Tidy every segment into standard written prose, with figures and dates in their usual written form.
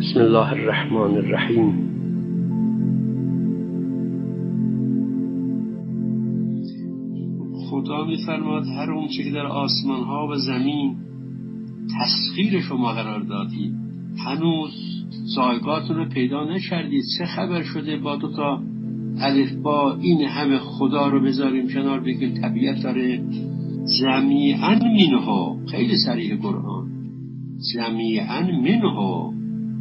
بسم الله الرحمن الرحیم. خدا می‌فرماد هر اون چیزی که در آسمان ها و زمین تسخیر شما قرار دادی، هنوز زایگاتون رو پیدا نکردید، چه خبر شده با 2 تا الف با این همه خدا رو بذاریم کنار بگیم طبیعت داره؟ جمیعاً منه، خیلی صریح قرآن، جمیعاً منه،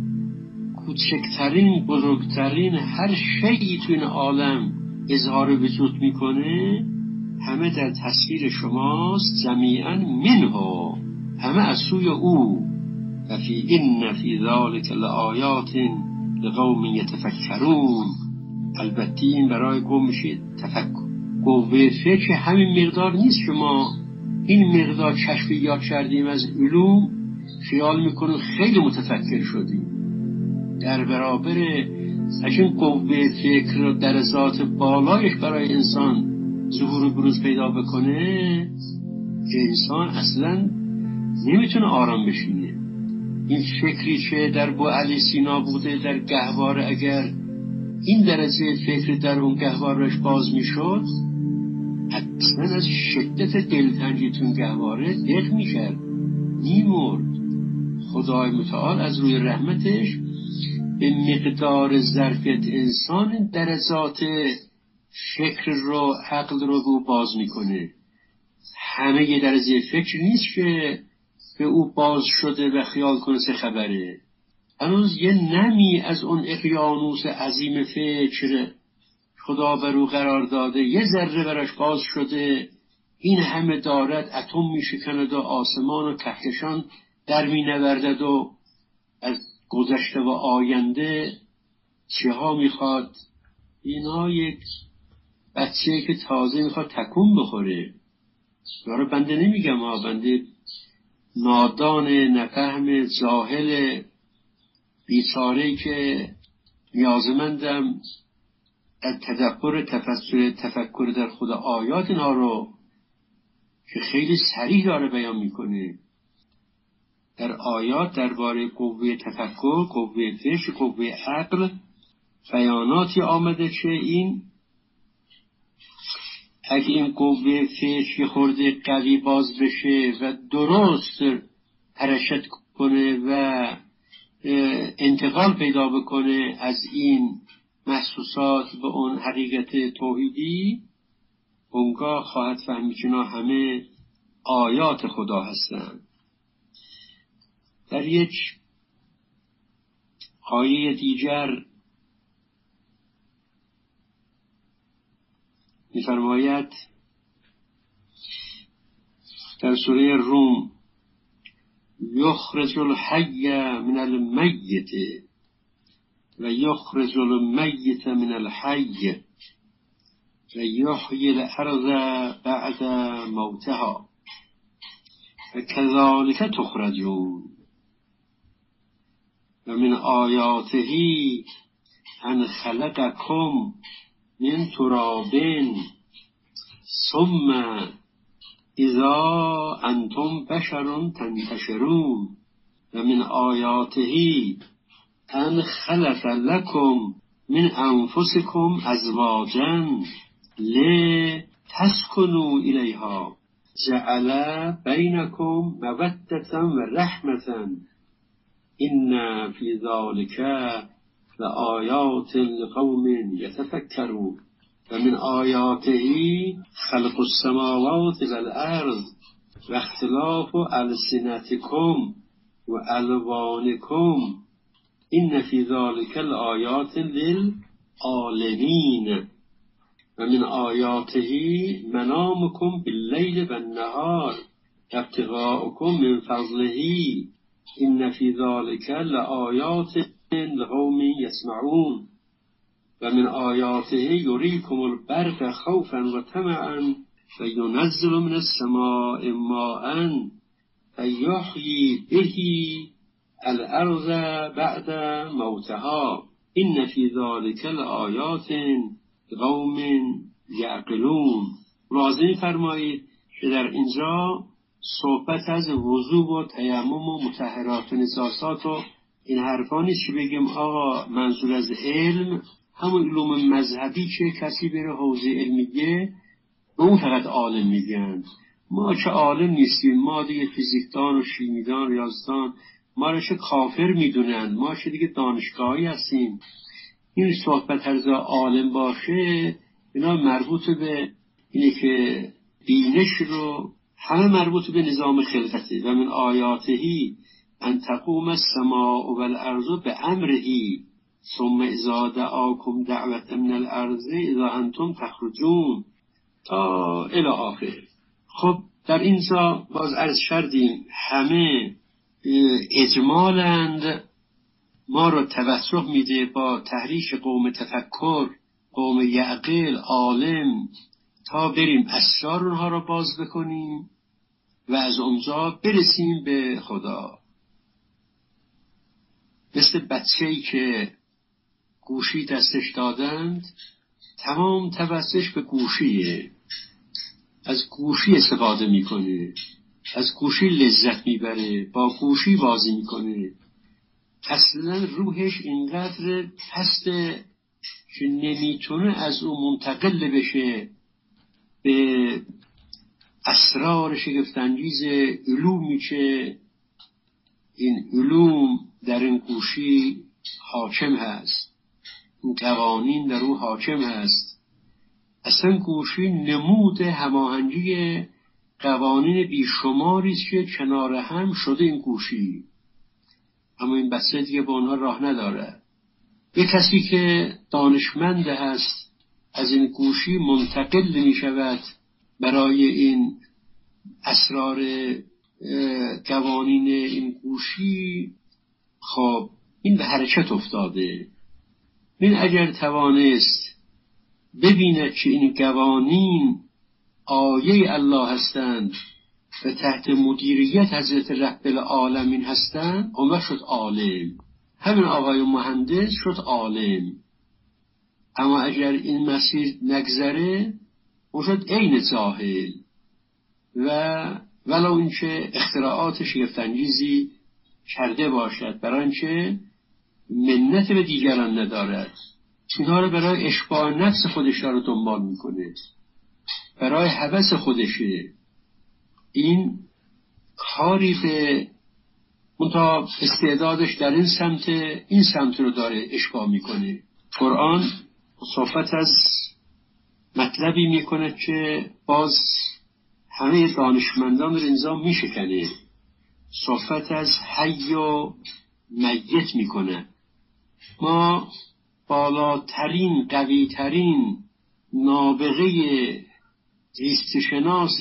کوچکترین بزرگترین هر شیئی تو این عالم اظهار وجود میکنه همه در تصویر شماست. جمیعاً منه، همه از سوی او. و ان فی ذلک لآیات لقوم یتفکرون. البته این برای قوم میشه تفکر، قوه فکر همین مقدار نیست. شما این مقدار کشف یاد کردیم از علوم، خیال میکنه خیلی متفکر شدیم. در برابر این قوه فکر در ذات بالایش برای انسان ظهور و بروز پیدا بکنه، انسان اصلا نمیتونه آرام بشینه. این فکری که در بوعلی سینا بوده در گهواره، اگر این درجه فکر در اون گهوارش باز میشد، اصلا از شدت دلتنگی تون گهواره دق میکرد، میمرد. خدای متعال از روی رحمتش به مقدار ظرفیت انسان درجات فکر رو، عقل رو باز میکنه. همه یه درجه فکر نیست که به او باز شده و خیال کنه چه خبره. هنوز یه نمی از اون اقیانوس عظیم فکر خدا بر او قرار داده، یه ذره براش باز شده، این همه دارد، اتم میشکند و آسمان و کهکشان در مینوردد و از گذشته و آینده چه ها میخواد. اینا یک بچه که تازه میخواد تکون بخوره. داره بنده نمیگم ها، بنده نادان نفهم جاهل بیچاره‌ای که نیازمندم از تفکر در خود آیات اینها رو که خیلی صریح داره بیان میکنه. در آیات درباره قوه تفکر، قوه فکر، قوه عقل بیاناتی آمده که این اگه این قوه فکر خورده قوی باز بشه و درست حرکت کنه و انتقال پیدا بکنه از این محسوسات به اون حقیقت توحیدی، اونگاه خواهد فهمید که اینا همه آیات خدا هستند. در یک آیه دیگر می‌فرماید در سوره روم: یخرج الحی من المیت و یخرج المیت من الحی و یحیی الارض بعد موتها و کذالک تخرجون. و من آیاته ان خلقکم من تراب ثم اذا انتم بشر تنتشرون. و من آیاته ان خلق لكم من انفسكم ازواجا لتسكنوا الیها جعل بینکم مودة و رحمة ان فی ذلک لآیات لقوم یتفکرون. و من آیاته خلق السماوات والارض و اختلاف السنتکم و الوانکم ان فی ذلک لآیات للعالمین. و من آیاته منامکم باللیل و النهار ابتغاءکم من فضله ان فی ذلک لآیات لقوم یسمعون. و من آیاته یریکم البرق خوفا و طمعا و ینزل من السماء ماء فیحیی به الارض بعد موتها ان فی ذلک لآیات لقوم یعقلون. لازم فرمایید که در اینجا صحبت از وضو و تیمم و مطهرات و نجاسات و این حرفا نیست که بگیم آقا منظور از علم همون علوم مذهبی که کسی بره حوزه علمیه به اون فقط عالم میگن. ما چه عالم نیستیم، ما دیگه فیزیکدان و شیمیدان ریاضیدان ما رو چه کافر میدونن، ما چه دیگه دانشگاهی هستیم. این صحبت هر عالم باشه اینا مربوط به اینه که بینش رو همه مربوط به نظام خلقته. و من آیاتهی ان تقوم السماء والارض بامرهی ثم اذا دعاکم دعوة من الارض اذا انتم تخرجون تا الی آخر. خب در اینجا باز عرض کردیم همه اجمالند، ما رو توسط میده با تحریش قوم تفکر، قوم یعقل، عالم، تا بریم اسرار اونها رو باز بکنیم و از اونجا برسیم به خدا. مثل بچه‌ای که گوشی دستش دادند، تمام توسطش به گوشیه، از گوشی استفاده میکنه، از گوشی لذت میبره، با گوشی بازی میکنه. اصلا روحش اینقدر پسته که نمیتونه از اون منتقل بشه به اسرار شگفت‌انگیز علومی که این علوم در این گوشی حاکم هست، این قوانین در او حاکم هست. اصلا گوشی نمود هماهنگی قوانین بیشماری است که کنار هم شده این گوشی، اما این بسته دیگه با اونها راه نداره. یک کسی که دانشمند هست از این گوشی منتقل می شود برای این اسرار قوانین این گوشی. خب این به حرکت افتاده. این اگر توانست ببیند که این قوانین آیه الله هستند و تحت مدیریت حضرت رب العالمین هستند، اون وقت شد عالم. همین آقای مهندس شد عالم. اما اگر این مسیر نگذره اون شد عین جاهل و ولو اینکه اختراعات شگفت‌انگیزی کرده باشد، برای اینکه منت به دیگران ندارد، اینها رو برای اشباع نفس خودش رو دنبال میکنه، برای هوس خودشه. این کاری به منتها استعدادش در این سمت رو داره اشباع میکنه. قرآن صحبت از مطلبی میکنه که باز همه دانشمندان رو اینجا میشکنه. صحبت از حی و میت میکنه. ما بالاترین قویترین نابغه زیستشناس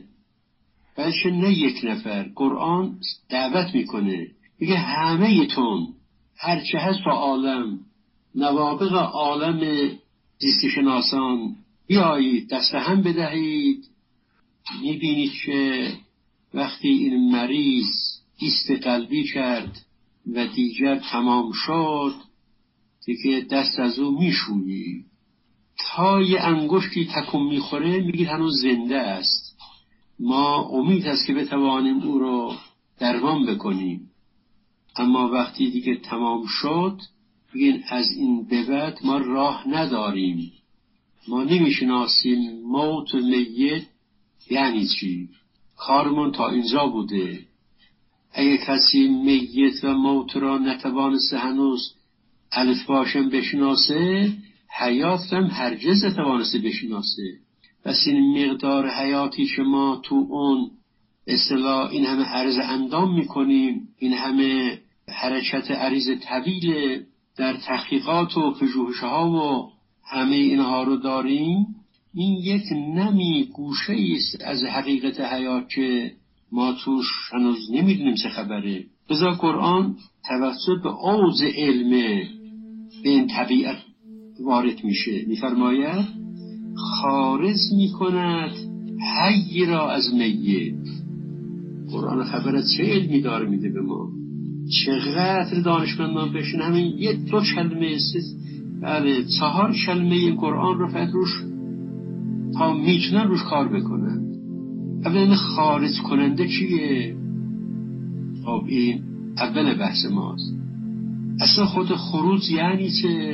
بلکه نه یک نفر قرآن دعوت میکنه، میگه همه تون هرچه هست و عالم، نوابغ عالم زیستشناسان بیایید دست هم بدهید. میبینید که وقتی این مریض ایست قلبی کرد و دیگر تمام شد، دیگه دست از او میشویی تا یه انگشتی تکون میخوره، میگید هنوز زنده است. ما امید هست که بتوانیم او رو درمان بکنیم. اما وقتی دیگه تمام شد، بگین از این به بعد ما راه نداریم، ما نمیشناسیم موت و میت یعنی چی. کارمون تا اینجا بوده. اگه کسی میت و موت را نتوانسته هنوز الفباشم بشناسه، حیات هم هرگز نتوانسته بشناسه. پس این مقدار حیاتی که ما تو اون اصطلاح این همه عرض اندام میکنیم، این همه حرکت عریض طویل در تحقیقات و پژوهش‌ها و همه اینها رو داریم، این یک نمی گوشه است از حقیقت حیات که ما توش هنوز نمیدونیم چه خبره. بذار قرآن توسط به اوج علم به این طبیعت وارد میشه، میفرماید خارج میکند حی را از میت. قرآن خبر چه علمی داره میده به ما. چقدر دانشمندان بشن همین یک دو کلمه بله 4 کلمه قرآن رو فقط روش تا میتونن روش کار بکنن. اولا خارج کننده چیه؟ خب این اول بحث ماست. اصلا خود خروج یعنی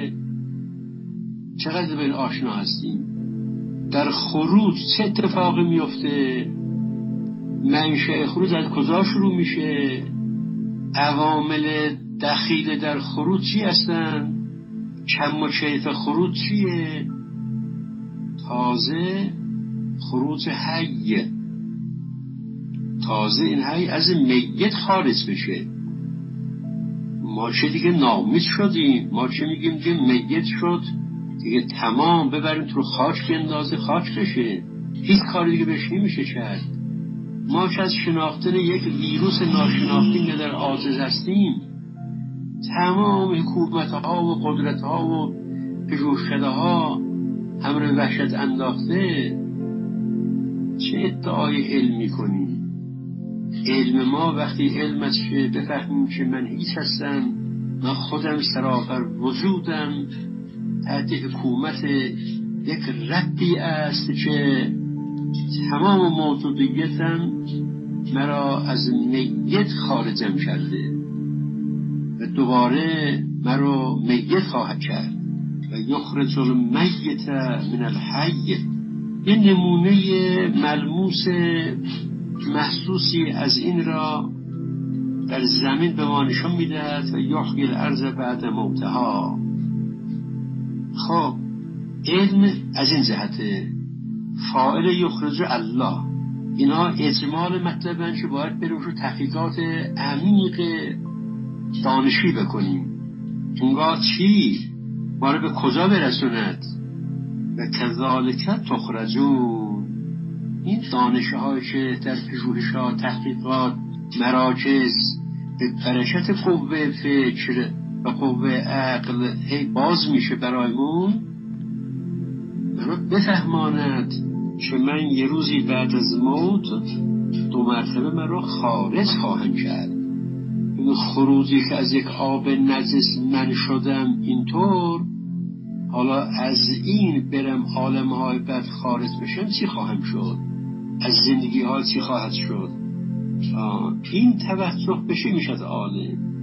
چقدر به این آشنا هستیم؟ در خروج چه اتفاقی میفته؟ منشأ خروج از کجا شروع میشه؟ عوامل دخیل در خروج چی هستن؟ کم و کیف خروج چیه؟ تازه خروج حی، تازه این حی از میت خارج بشه. ما چه دیگه ناامید شدیم؟ ما چه میگیم که میت شد دیگه تمام ببریم تو خاک بندازه خاک بشه، هیچ کاری دیگه بهش نمیشه کرد. ما که از شناختن یک ویروس ناشناخته در عاجز هستیم، تمام حکومت‌ها و قدرت‌ها و پژوهشکده‌ها همراه وحشت انداخته. چه ادعای علم می‌کنی؟ علم ما وقتی علمت شه بفهمیم که من هیچ هستم، من خودم سرآخر وجودم تحت حکومت یک ربی است که تمام موجودیتم مرا از میت خارجم کرده و دوباره مرا میت خواهد کرد و یخرج المیت من الحی. این نمونه ملموس محسوسی از این را در زمین به ما نشان میدهد و یحیی الارض بعد موتها. خب علم از این جهته، فاعل یخرج الله، اینا اجمال مطلبن که باید بریم رو تحقیقات عمیق دانشی بکنیم. اونگاه چی؟ ما رو به کجا برسوند؟ و کذالک تخرجون. این دانشه هایی که در پژوهش‌ها، تحقیقات، مراکز به برکت قوه فکر و قوه عقل هی باز میشه برایمون، منو بفهماند که من یه روزی بعد از موت 2 مرتبه من رو خارج خواهم کرد. این خروجی که از یک آب نجس من شدم اینطور، حالا از این برم عالم‌های بعد خارج بشم چی خواهم شد؟ از زندگی ها چی خواهد شد؟ این توجه بشه میشد عالم.